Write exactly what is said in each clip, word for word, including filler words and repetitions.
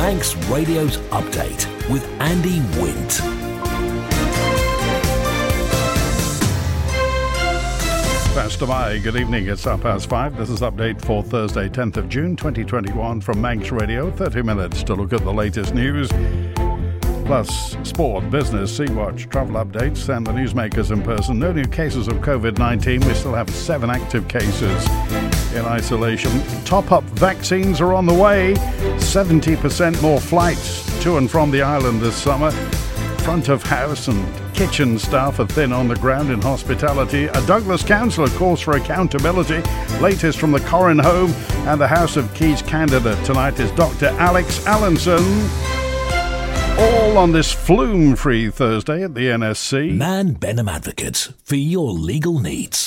Manx Radio's Update with Andy Wint. Pastor Mai, good evening. It's half past five. This is Update for Thursday, tenth of June, twenty twenty-one from Manx Radio. thirty minutes to look at the latest news. Plus, sport, business, Sea-Watch, travel updates, and the newsmakers in person. No new cases of covid nineteen. We still have seven active cases in isolation. Top-up vaccines are on the way. seventy percent more flights to and from the island this summer. Front of house and kitchen staff are thin on the ground in hospitality. A Douglas councillor calls for accountability. Latest from the Corrin home and the House of Keys candidate tonight is Doctor Alex Allenson. All on this flume-free Thursday at the N S C. Man Benham Advocates for your legal needs.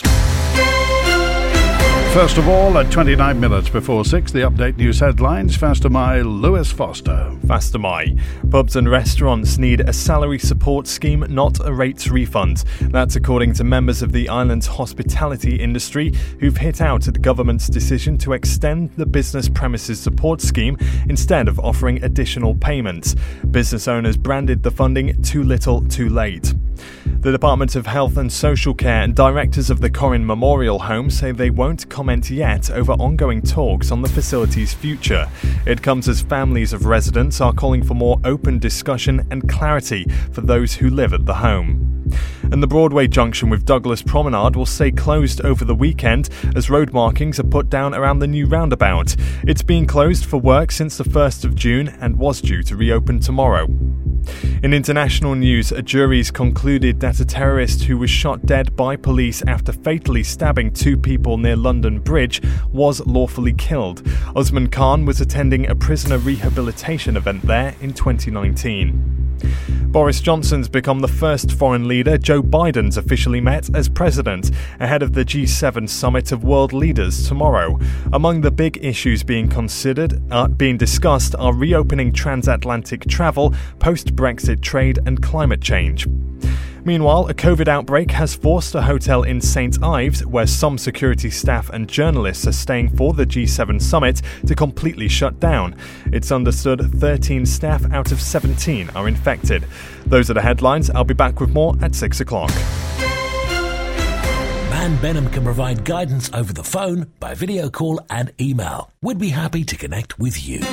First of all, at twenty-nine minutes before six, the Update News headlines. Faster My, Lewis Foster. Faster My. Pubs and restaurants need a salary support scheme, not a rates refund. That's according to members of the island's hospitality industry who've hit out at the government's decision to extend the business premises support scheme instead of offering additional payments. Business owners branded the funding too little, too late. The Department of Health and Social Care and directors of the Corrin Memorial Home say they won't comment yet over ongoing talks on the facility's future. It comes as families of residents are calling for more open discussion and clarity for those who live at the home. And the Broadway junction with Douglas Promenade will stay closed over the weekend as road markings are put down around the new roundabout. It's been closed for work since the first of June and was due to reopen tomorrow. In international news, a jury's concluded that a terrorist who was shot dead by police after fatally stabbing two people near London Bridge was lawfully killed. Osman Khan was attending a prisoner rehabilitation event there in twenty nineteen. Boris Johnson's become the first foreign leader Joe Biden's officially met as president, ahead of the G seven summit of world leaders tomorrow. Among the big issues being considered, uh, being discussed are reopening transatlantic travel, post-Brexit trade and climate change. Meanwhile, a COVID outbreak has forced a hotel in Saint Ives, where some security staff and journalists are staying for the G seven summit, to completely shut down. It's understood thirteen staff out of seventeen are infected. Those are the headlines. I'll be back with more at six o'clock. Man Benham can provide guidance over the phone, by video call and email. We'd be happy to connect with you.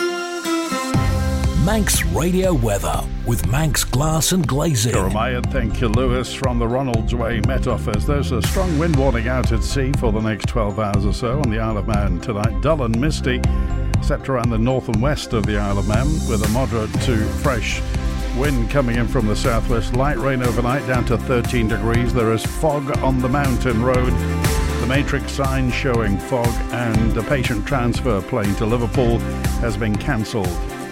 Manx Radio Weather with Manx Glass and Glazing. Jeremiah, thank you, Lewis, from the Ronalds Way Met Office. There's a strong wind warning out at sea for the next twelve hours or so on the Isle of Man tonight. Dull and misty, except around the north and west of the Isle of Man, with a moderate to fresh wind coming in from the southwest. Light rain overnight down to thirteen degrees. There is fog on the mountain road. The matrix sign showing fog, and a patient transfer plane to Liverpool has been cancelled.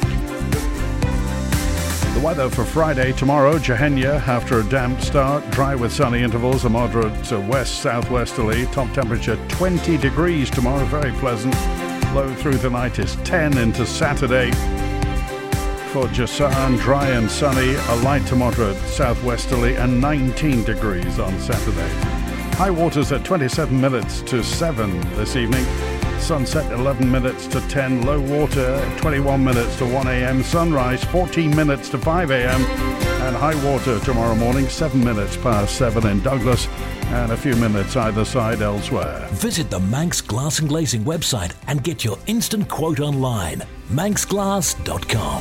The weather for Friday, tomorrow, Jehenya, after a damp start, dry with sunny intervals, a moderate to west-southwesterly. Top temperature twenty degrees tomorrow, very pleasant. Low through the night is ten into Saturday. For Jasan, dry and sunny, a light to moderate southwesterly, and nineteen degrees on Saturday. High waters at twenty-seven minutes to seven this evening. Sunset eleven minutes to ten, low water twenty-one minutes to one a.m, sunrise fourteen minutes to five a.m, and high water tomorrow morning seven minutes past seven in Douglas and a few minutes either side elsewhere. Visit the Manx Glass and Glazing website and get your instant quote online. manx glass dot com.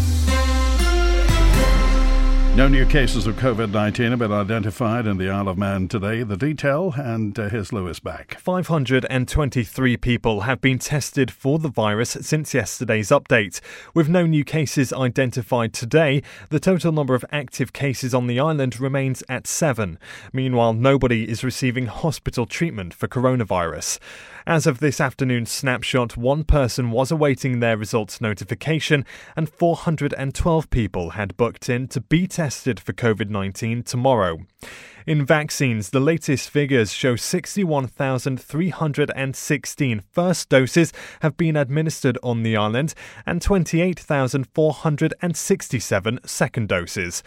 No new cases of covid nineteen have been identified in the Isle of Man today. The detail, and uh, here's Lewis back. five hundred twenty-three people have been tested for the virus since yesterday's update. With no new cases identified today, the total number of active cases on the island remains at seven. Meanwhile, nobody is receiving hospital treatment for coronavirus. As of this afternoon's snapshot, one person was awaiting their results notification and four hundred twelve people had booked in to be tested for covid nineteen tomorrow. In vaccines, the latest figures show sixty-one thousand three hundred sixteen first doses have been administered on the island and twenty-eight thousand four hundred sixty-seven second doses.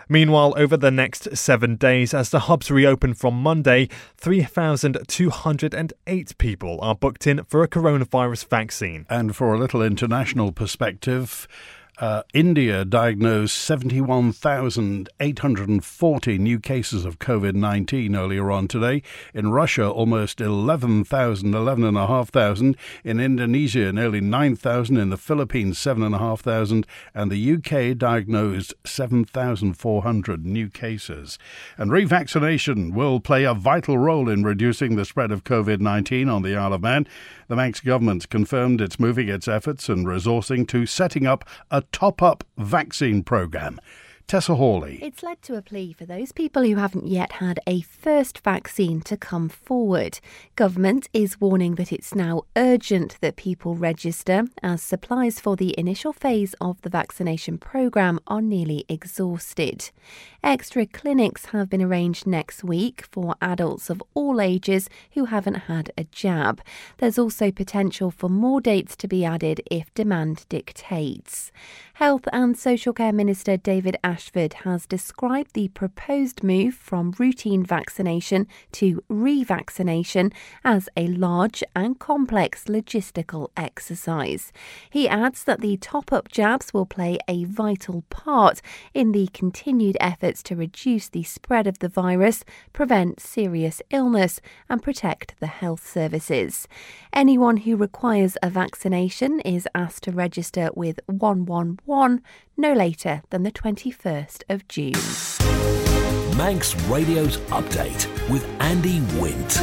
Meanwhile, over the next seven days, as the hubs reopen from Monday, three thousand two hundred eight people are booked in for a coronavirus vaccine. And for a little international perspective, Uh, India diagnosed seventy-one thousand eight hundred forty new cases of covid nineteen earlier on today. In Russia, almost eleven thousand, eleven thousand five hundred. In Indonesia, nearly nine thousand. In the Philippines, seven thousand five hundred. And the U K diagnosed seven thousand four hundred new cases. And revaccination will play a vital role in reducing the spread of covid nineteen on the Isle of Man. The Manx government confirmed it's moving its efforts and resourcing to setting up a top-up vaccine programme. Tessa Hawley. It's led to a plea for those people who haven't yet had a first vaccine to come forward. Government is warning that it's now urgent that people register, as supplies for the initial phase of the vaccination programme are nearly exhausted. Extra clinics have been arranged next week for adults of all ages who haven't had a jab. There's also potential for more dates to be added if demand dictates. Health and Social Care Minister David Ashford has described the proposed move from routine vaccination to revaccination as a large and complex logistical exercise. He adds that the top-up jabs will play a vital part in the continued efforts to reduce the spread of the virus, prevent serious illness and protect the health services. Anyone who requires a vaccination is asked to register with one one one no later than the twenty-first of June. Manx Radio's Update with Andy Wint.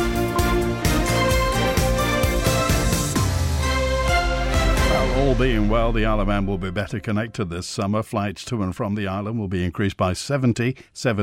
All being well, the Isle of Man will be better connected this summer. Flights to and from the island will be increased by seventy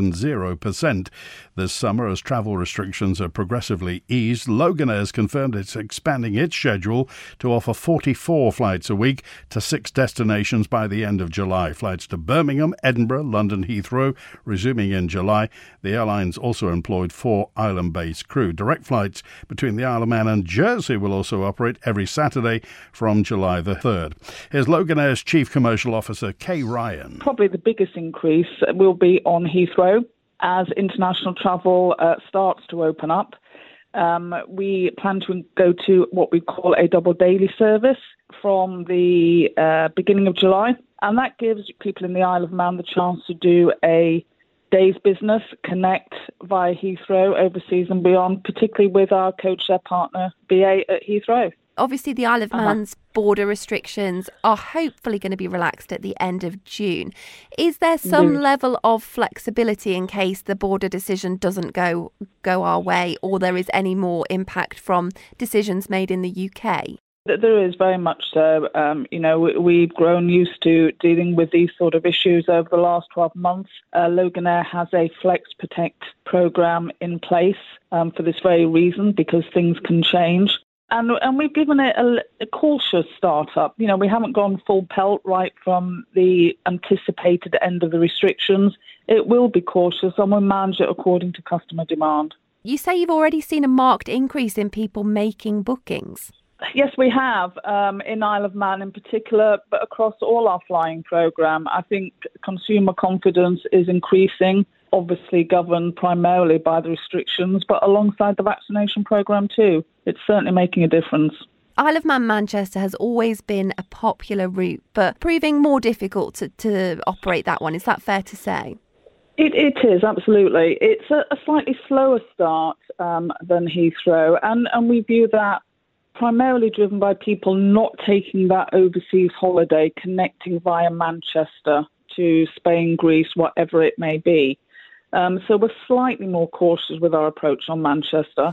percent this summer as travel restrictions are progressively eased. Loganair has confirmed it's expanding its schedule to offer forty-four flights a week to six destinations by the end of July. Flights to Birmingham, Edinburgh, London Heathrow resuming in July. The airlines also employed four island-based crew. Direct flights between the Isle of Man and Jersey will also operate every Saturday from July the third. Here's Loganair's Chief Commercial Officer, Kay Ryan. Probably the biggest increase will be on Heathrow as international travel uh, starts to open up. Um, we plan to go to what we call a double daily service from the uh, beginning of July, and that gives people in the Isle of Man the chance to do a day's business, connect via Heathrow overseas and beyond, particularly with our codeshare partner B A at Heathrow. Obviously, the Isle of Uh-huh. Man's border restrictions are hopefully going to be relaxed at the end of June. Is there some Yes. level of flexibility in case the border decision doesn't go go our way, or there is any more impact from decisions made in the U K? There is very much so. Um, you know, we- we've grown used to dealing with these sort of issues over the last twelve months. Uh, Loganair has a Flex Protect program in place um, for this very reason, because things can change. And, and we've given it a, a cautious start-up. You know, we haven't gone full pelt right from the anticipated end of the restrictions. It will be cautious and we'll manage it according to customer demand. You say you've already seen a marked increase in people making bookings. Yes, we have, um, in Isle of Man in particular, but across all our flying programme. I think consumer confidence is increasing, obviously governed primarily by the restrictions, but alongside the vaccination programme too. It's certainly making a difference. Isle of Man Manchester has always been a popular route, but proving more difficult to, to operate that one. Is that fair to say? It, it is, absolutely. It's a, a slightly slower start um, than Heathrow, and, and we view that primarily driven by people not taking that overseas holiday, connecting via Manchester to Spain, Greece, whatever it may be. Um, so we're slightly more cautious with our approach on Manchester.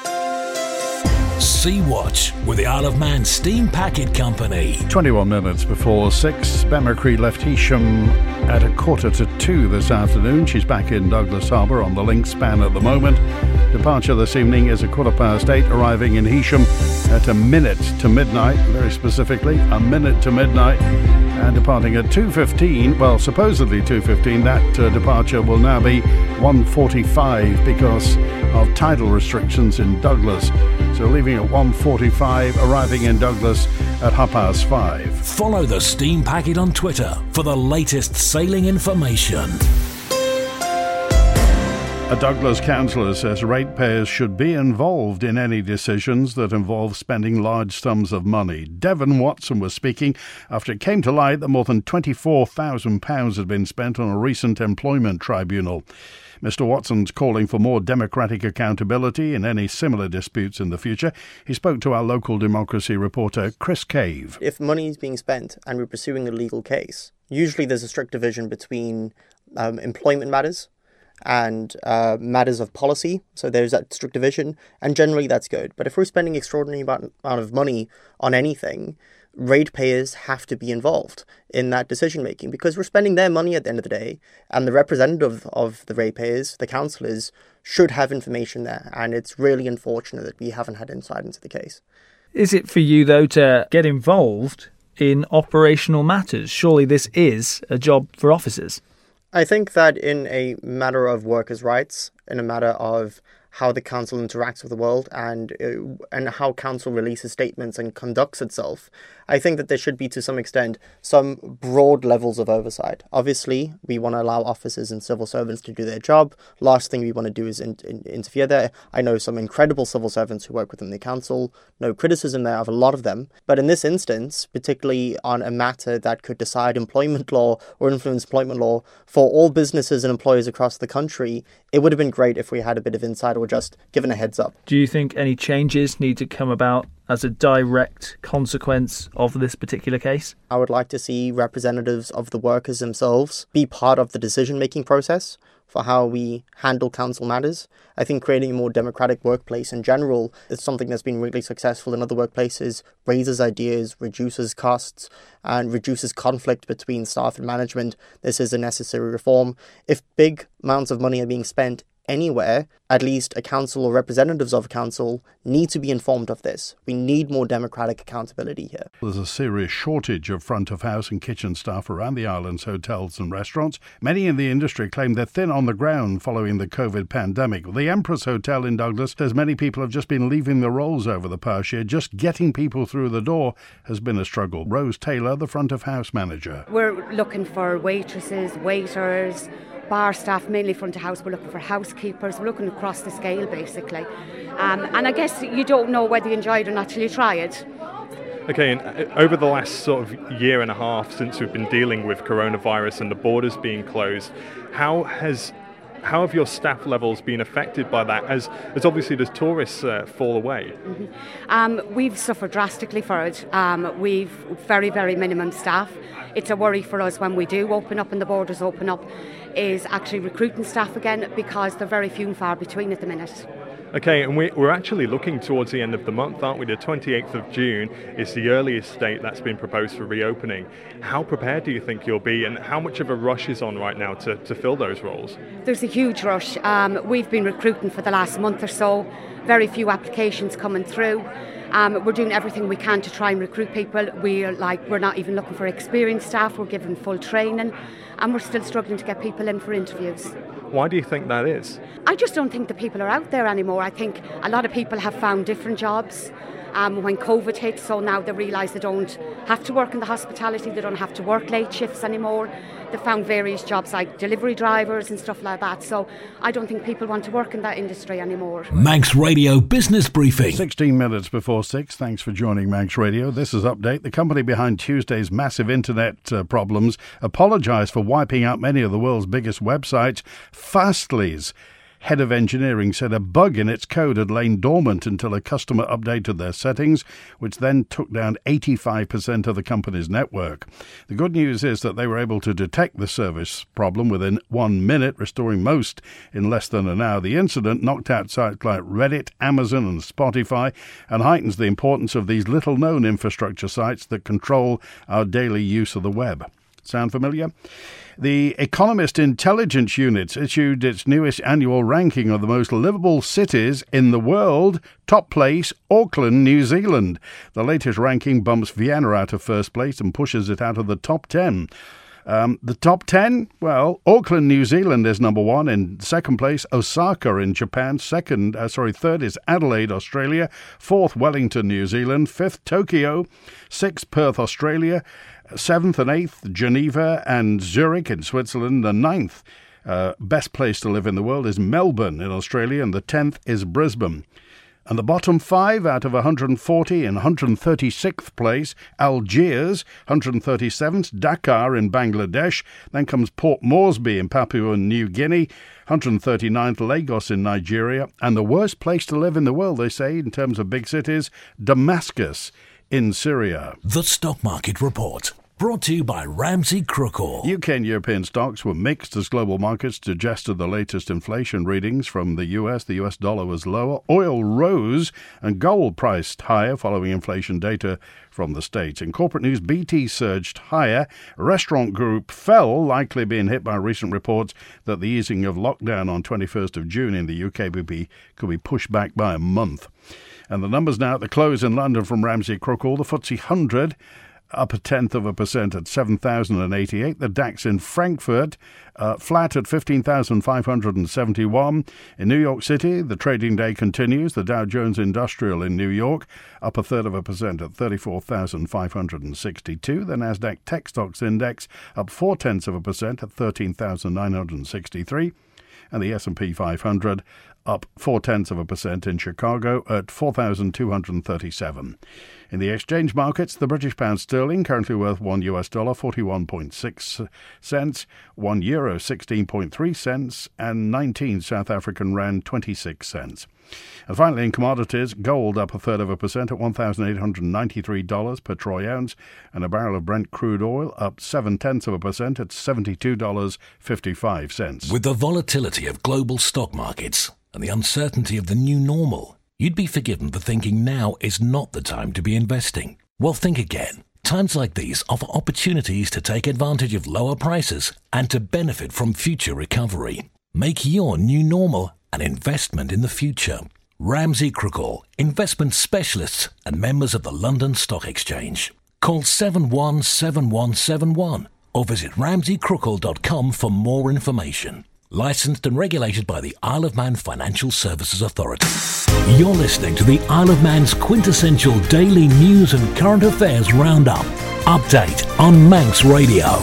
Sea Watch with the Isle of Man Steam Packet Company. twenty-one minutes before six. Ben McCree left Heysham at a quarter to two this afternoon. She's back in Douglas Harbour on the link span at the moment. Departure this evening is a quarter past eight, arriving in Heysham at a minute to midnight, very specifically, a minute to midnight, and departing at two fifteen, well, supposedly two fifteen. That uh, departure will now be one forty-five because of tidal restrictions in Douglas. So leaving at one forty-five, arriving in Douglas at half past five. Follow the Steam Packet on Twitter for the latest sailing information. A Douglas councillor says ratepayers should be involved in any decisions that involve spending large sums of money. Devon Watson was speaking after it came to light that more than twenty-four thousand pounds had been spent on a recent employment tribunal. Mister Watson's calling for more democratic accountability in any similar disputes in the future. He spoke to our local democracy reporter, Chris Cave. If money is being spent and we're pursuing a legal case, usually there's a strict division between um, employment matters and uh, matters of policy. So there's that strict division, and generally that's good. But if we're spending extraordinary amount of money on anything, ratepayers have to be involved in that decision making, because we're spending their money at the end of the day, and the representative of the ratepayers, the councillors, should have information there. And it's really unfortunate that we haven't had insight into the case. Is it for you, though, to get involved in operational matters? Surely this is a job for officers. I think that in a matter of workers' rights, in a matter of how the council interacts with the world and uh, and how council releases statements and conducts itself, I think that there should be, to some extent, some broad levels of oversight. Obviously, we want to allow officers and civil servants to do their job. Last thing we want to do is in, in, interfere there. I know some incredible civil servants who work within the council. No criticism there of a lot of them. But in this instance, particularly on a matter that could decide employment law or influence employment law for all businesses and employers across the country, it would have been great if we had a bit of insight or just given a heads up. Do you think any changes need to come about as a direct consequence of this particular case? I would like to see representatives of the workers themselves be part of the decision-making process for how we handle council matters. I think creating a more democratic workplace in general is something that's been really successful in other workplaces, raises ideas, reduces costs, and reduces conflict between staff and management. This is a necessary reform. If big amounts of money are being spent anywhere, at least a council or representatives of a council need to be informed of this. We need more democratic accountability here. There's a serious shortage of front of house and kitchen staff around the island's hotels and restaurants. Many in the industry claim they're thin on the ground following the COVID pandemic. The Empress Hotel in Douglas says many people have just been leaving the roles over the past year. Just getting people through the door has been a struggle. Rose Taylor, the front of house manager. We're looking for waitresses, waiters, bar staff, mainly front of house. We're looking for housekeepers. We're looking across the scale, basically. Um, and I guess you don't know whether you enjoy it or not till you try it. Okay, and over the last sort of year and a half since we've been dealing with coronavirus and the borders being closed, how has how have your staff levels been affected by that, as, as obviously the tourists uh, fall away? Mm-hmm. Um, we've suffered drastically for it. Um, we've very, very minimum staff. It's a worry for us when we do open up and the borders open up, is actually recruiting staff again, because they're very few and far between at the minute. Okay, and we're actually looking towards the end of the month, aren't we? The twenty-eighth of June is the earliest date that's been proposed for reopening. How prepared do you think you'll be, and how much of a rush is on right now to, to fill those roles? There's a huge rush. Um, we've been recruiting for the last month or so. Very few applications coming through. Um, we're doing everything we can to try and recruit people. We're like we're not even looking for experienced staff. We're giving full training, and we're still struggling to get people in for interviews. Why do you think that is? I just don't think the people are out there anymore. I think a lot of people have found different jobs um, when COVID hit, so now they realise they don't have to work in the hospitality, they don't have to work late shifts anymore. They found various jobs like delivery drivers and stuff like that, so I don't think people want to work in that industry anymore. Manx Radio Business Briefing. sixteen minutes before six. Thanks for joining Manx Radio. This is Update. The company behind Tuesday's massive internet uh, problems apologised for wiping out many of the world's biggest websites. Fastly's head of engineering said a bug in its code had lain dormant until a customer updated their settings, which then took down eighty-five percent of the company's network. The good news is that they were able to detect the service problem within one minute, restoring most in less than an hour. The incident knocked out sites like Reddit, Amazon and Spotify, and heightens the importance of these little-known infrastructure sites that control our daily use of the web. Sound familiar? The Economist Intelligence Unit issued its newest annual ranking of the most livable cities in the world. Top place, Auckland, New Zealand. The latest ranking bumps Vienna out of first place and pushes it out of the top ten. Um, the top ten? Well, Auckland, New Zealand is number one. In second place, Osaka in Japan. Second, uh, sorry, third is Adelaide, Australia. Fourth, Wellington, New Zealand. Fifth, Tokyo. Sixth, Perth, Australia. Seventh and eighth, Geneva and Zurich in Switzerland. And ninth, Uh, best place to live in the world is Melbourne in Australia, and the tenth is Brisbane. And the bottom five out of one hundred forty, in one hundred thirty-sixth place, Algiers, one hundred thirty-seventh, Dakar in Bangladesh. Then comes Port Moresby in Papua New Guinea, one hundred thirty-ninth, Lagos in Nigeria. And the worst place to live in the world, they say, in terms of big cities, Damascus in Syria. The Stock Market Report. Brought to you by Ramsey Crookall. U K and European stocks were mixed as global markets digested the latest inflation readings from the U S. The U S dollar was lower, oil rose, and gold priced higher following inflation data from the States. In corporate news, B T surged higher. Restaurant Group fell, likely being hit by recent reports that the easing of lockdown on twenty-first of June in the U K could be, could be pushed back by a month. And the numbers now at the close in London from Ramsey Crookall. The F T S E one hundred up a tenth of a percent at seven thousand eighty-eight. The DAX in Frankfurt uh, flat at fifteen thousand five hundred seventy-one. In New York City, the trading day continues. The Dow Jones Industrial in New York up a third of a percent at thirty-four thousand five hundred sixty-two. The Nasdaq Tech Stocks Index up four tenths of a percent at thirteen thousand nine hundred sixty-three. And the S and P five hundred up four tenths of a percent in Chicago at four thousand two hundred thirty-seven. In the exchange markets, the British pound sterling currently worth one U S dollar forty-one point six cents, one euro sixteen point three cents, and nineteen South African rand twenty-six cents. And finally, in commodities, gold up a third of a percent at one thousand eight hundred ninety-three dollars per troy ounce, and a barrel of Brent crude oil up seven tenths of a percent at seventy-two dollars and fifty-five cents. With the volatility of global stock markets and the uncertainty of the new normal, you'd be forgiven for thinking now is not the time to be investing. Well, think again. Times like these offer opportunities to take advantage of lower prices and to benefit from future recovery. Make your new normal an investment in the future. Ramsey Crookall, investment specialists and members of the London Stock Exchange. Call seven one seven one seven one or visit ramsey crookall dot com for more information. Licensed and regulated by the Isle of Man Financial Services Authority. You're listening to the Isle of Man's quintessential daily news and current affairs roundup. Update on Manx Radio.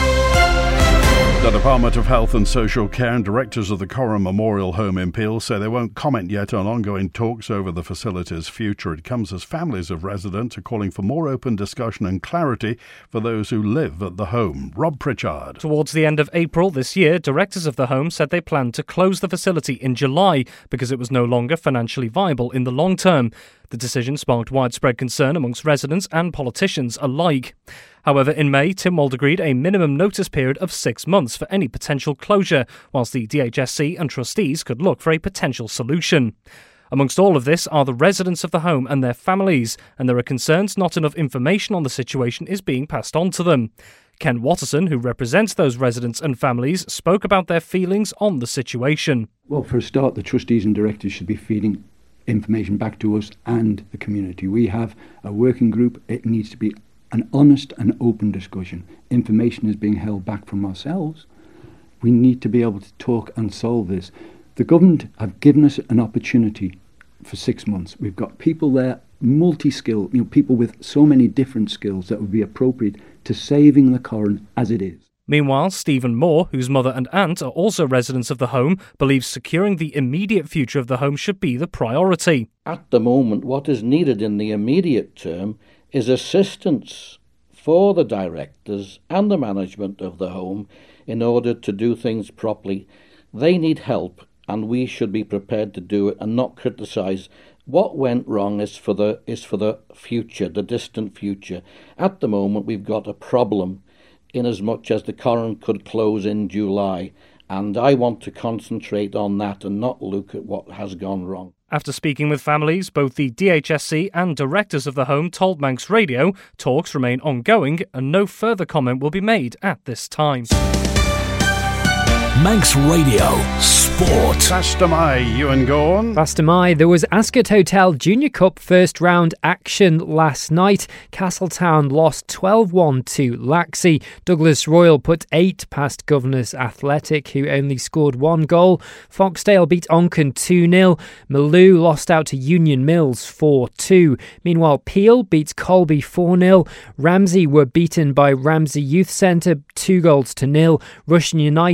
The Department of Health and Social Care and directors of the Coram Memorial Home in Peel say they won't comment yet on ongoing talks over the facility's future. It comes as families of residents are calling for more open discussion and clarity for those who live at the home. Rob Pritchard. Towards the end of April this year, directors of the home said they planned to close the facility in July because it was no longer financially viable in the long term. The decision sparked widespread concern amongst residents and politicians alike. However, in May, Tynwald agreed a minimum notice period of six months for any potential closure, whilst the D H S C and trustees could look for a potential solution. Amongst all of this are the residents of the home and their families, and there are concerns not enough information on the situation is being passed on to them. Ken Watterson, who represents those residents and families, spoke about their feelings on the situation. Well, for a start, the trustees and directors should be feeding information back to us and the community. We have a working group. It needs to be an honest and open discussion. Information is being held back from ourselves. We need to be able to talk and solve this. The government have given us an opportunity for six months. We've got people there, multi-skilled, you know, people with so many different skills that would be appropriate to saving the Coram as it is. Meanwhile, Stephen Moore, whose mother and aunt are also residents of the home, believes securing the immediate future of the home should be the priority. At the moment, what is needed in the immediate term is assistance for the directors and the management of the home in order to do things properly. They need help, and we should be prepared to do it and not criticise. What went wrong is for the is for the future, the distant future. At the moment, we've got a problem in as much as the Coram could close in July, and I want to concentrate on that and not look at what has gone wrong. After speaking with families, both the D H S C and directors of the home told Manx Radio talks remain ongoing and no further comment will be made at this time. Manx Radio Sport. Fastamai, Ewan Gorn. Fastamai, there was Ascot Hotel Junior Cup first round action last night. Castletown lost twelve one to Laxey. Douglas Royal put eight past Governors Athletic, who only scored one goal. Foxdale beat Onken two nil. Maloo lost out to Union Mills four two. Meanwhile, Peel beats Colby four nil. Ramsey were beaten by Ramsey Youth Centre two goals to nil. Russian United beat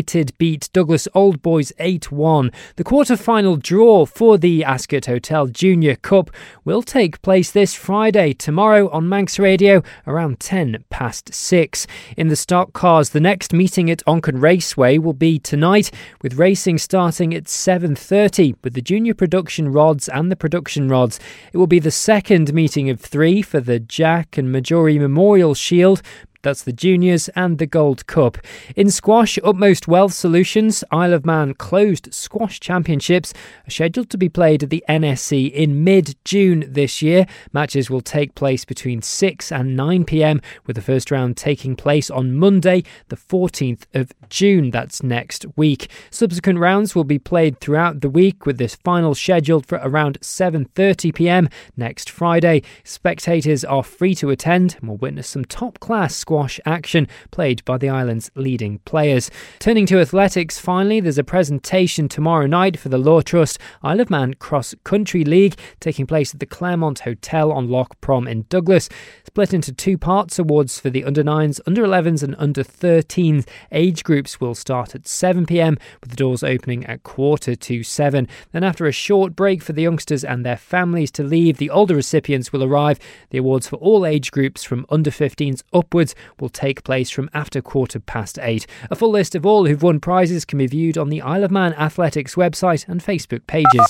beat Douglas Old Boys eight one. The quarter-final draw for the Ascot Hotel Junior Cup will take place this Friday, tomorrow on Manx Radio around ten past six. In the stock cars, the next meeting at Onchan Raceway will be tonight, with racing starting at seven thirty with the junior production rods and the production rods. It will be the second meeting of three for the Jack and Majori Memorial Shield. That's the Juniors and the Gold Cup. In squash, Utmost Wealth Solutions Isle of Man closed squash championships are scheduled to be played at the N S C in mid-June this year. Matches will take place between six and nine p.m, with the first round taking place on Monday, the fourteenth of June. That's next week. Subsequent rounds will be played throughout the week, with this final scheduled for around seven thirty p.m. next Friday. Spectators are free to attend and will witness some top-class squash action played by the island's leading players. Turning to athletics, finally, there's a presentation tomorrow night for the Law Trust Isle of Man Cross Country League, taking place at the Claremont Hotel on Loch Prom in Douglas. Split into two parts, awards for the under nines, under elevens and under thirteens age groups will start at seven p.m, with the doors opening at quarter to seven. Then after a short break for the youngsters and their families to leave, the older recipients will arrive. The awards for all age groups from under fifteens upwards will take place from after quarter past eight. A full list of all who've won prizes can be viewed on the Isle of Man Athletics website and Facebook pages.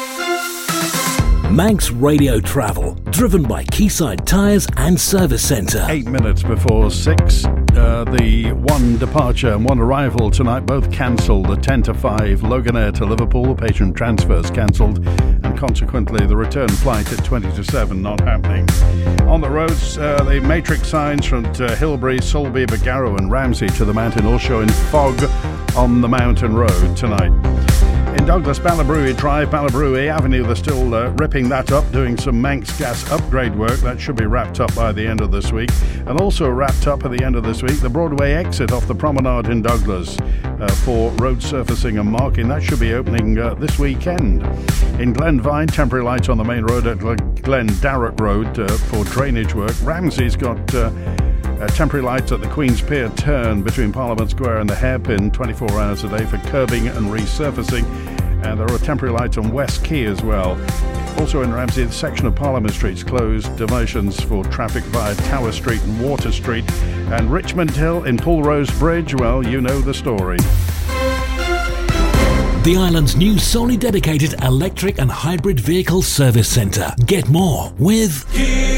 Manx Radio Travel, driven by Quayside Tyres and Service Centre. Eight minutes before six. Uh, the one departure and one arrival tonight both cancelled. The ten to five Loganair to Liverpool, patient transfers cancelled, and consequently the return flight at twenty to seven not happening. On the roads, uh, the matrix signs from uh, Hilbury, Sulby, Bargarrow and Ramsey to the mountain all showing fog on the mountain road tonight. In Douglas, Ballabruey Drive, Ballabruey Avenue, they're still uh, ripping that up, doing some Manx gas upgrade work. That should be wrapped up by the end of this week. And also wrapped up at the end of this week, the Broadway exit off the promenade in Douglas uh, for road surfacing and marking. That should be opening uh, this weekend. In Glenvine, temporary lights on the main road at Glen Darrock Road uh, for drainage work. Ramsey's got Uh, Uh, temporary lights at the Queen's Pier turn between Parliament Square and the Hairpin, twenty-four hours a day for curbing and resurfacing. And there are temporary lights on West Quay as well. Also in Ramsey, the section of Parliament Street's closed. Diversions for traffic via Tower Street and Water Street. And Richmond Hill in Pulrose Bridge, well, you know the story. The island's new solely dedicated electric and hybrid vehicle service centre. Get more with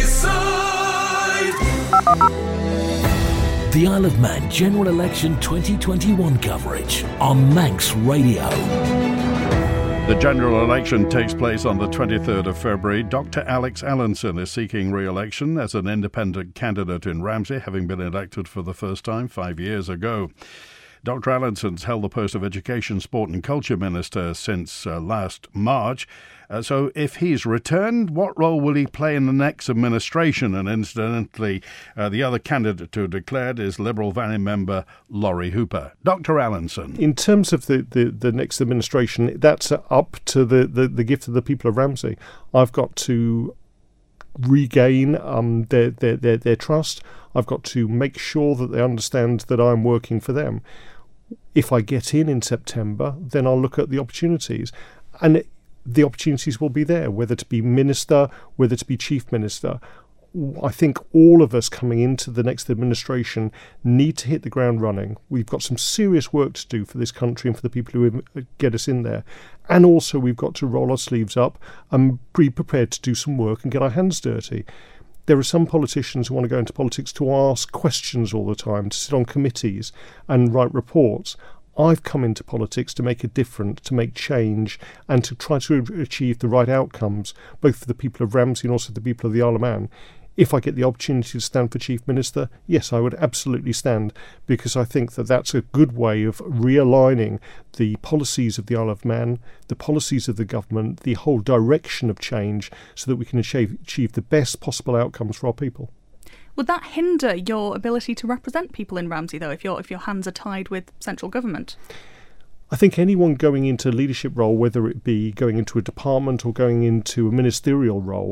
the Isle of Man General Election twenty twenty-one coverage on Manx Radio. The general election takes place on the twenty-third of February. Doctor Alex Allinson is seeking re-election as an independent candidate in Ramsey, having been elected for the first time five years ago. Doctor Allinson's held the post of Education, Sport and Culture Minister since uh, last March. Uh, so if he's returned, what role will he play in the next administration? And incidentally, uh, the other candidate who declared is Liberal Vannin member Laurie Hooper. Doctor Allinson. In terms of the, the, the next administration, that's up to the, the, the gift of the people of Ramsey. I've got to regain um, their, their, their, their trust. I've got to make sure that they understand that I'm working for them. If I get in in September, then I'll look at the opportunities. And it, the opportunities will be there, whether to be minister, whether to be chief minister. I think all of us coming into the next administration need to hit the ground running. We've got some serious work to do for this country and for the people who get us in there. And also we've got to roll our sleeves up and be prepared to do some work and get our hands dirty. There are some politicians who want to go into politics to ask questions all the time, to sit on committees and write reports. I've come into politics to make a difference, to make change, and to try to achieve the right outcomes, both for the people of Ramsey and also the people of the Isle of Man. If I get the opportunity to stand for Chief Minister, yes, I would absolutely stand, because I think that that's a good way of realigning the policies of the Isle of Man, the policies of the government, the whole direction of change, so that we can achieve, achieve the best possible outcomes for our people. Would that hinder your ability to represent people in Ramsey, though, if your if your hands are tied with central government? I think anyone going into a leadership role, whether it be going into a department or going into a ministerial role,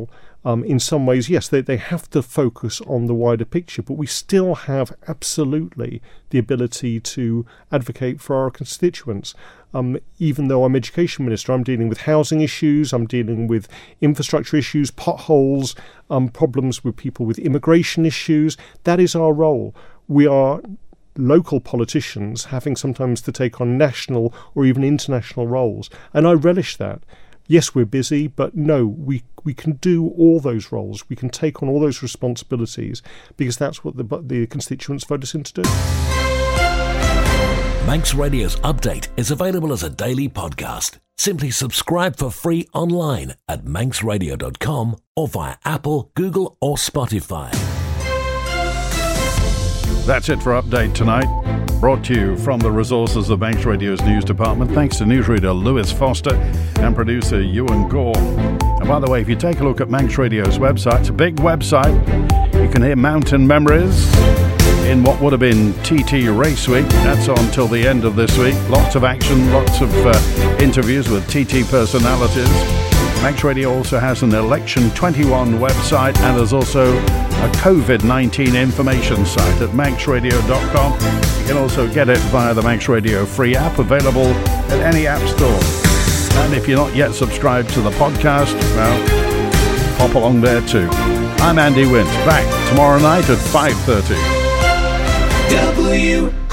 Um, in some ways, yes, they, they have to focus on the wider picture, but we still have absolutely the ability to advocate for our constituents. Um, even though I'm Education Minister, I'm dealing with housing issues, I'm dealing with infrastructure issues, potholes, um, problems with people with immigration issues. That is our role. We are local politicians having sometimes to take on national or even international roles, and I relish that. Yes, we're busy, but no, we, we can do all those roles. We can take on all those responsibilities because that's what the, the constituents vote us in to do. Manx Radio's update is available as a daily podcast. Simply subscribe for free online at manx radio dot com or via Apple, Google or Spotify. That's it for Update tonight. Brought to you from the resources of Manx Radio's news department. Thanks to newsreader Lewis Foster and producer Ewan Gore. And by the way, if you take a look at Manx Radio's website, it's a big website. You can hear Mountain Memories in what would have been T T Race Week. That's on till the end of this week. Lots of action, lots of uh, interviews with T T personalities. Manx Radio also has an Election twenty-one website, and there's also a covid nineteen information site at manx radio dot com. You can also get it via the Manx Radio free app, available at any app store. And if you're not yet subscribed to the podcast, well, hop along there too. I'm Andy Wint, back tomorrow night at five thirty. W